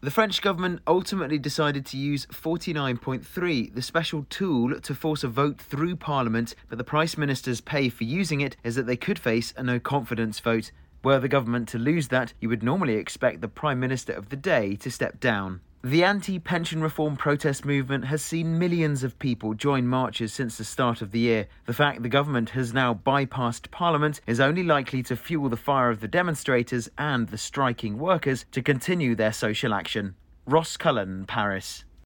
The French government ultimately decided to use 49.3, the special tool to force a vote through Parliament, but the Prime Minister's pay for using it is that they could face a no-confidence vote. Were the government to lose that, you would normally expect the Prime Minister of the day to step down. The anti-pension reform protest movement has seen millions of people join marches since the start of the year. The fact the government has now bypassed Parliament is only likely to fuel the fire of the demonstrators and the striking workers to continue their social action. Ross Cullen, Paris.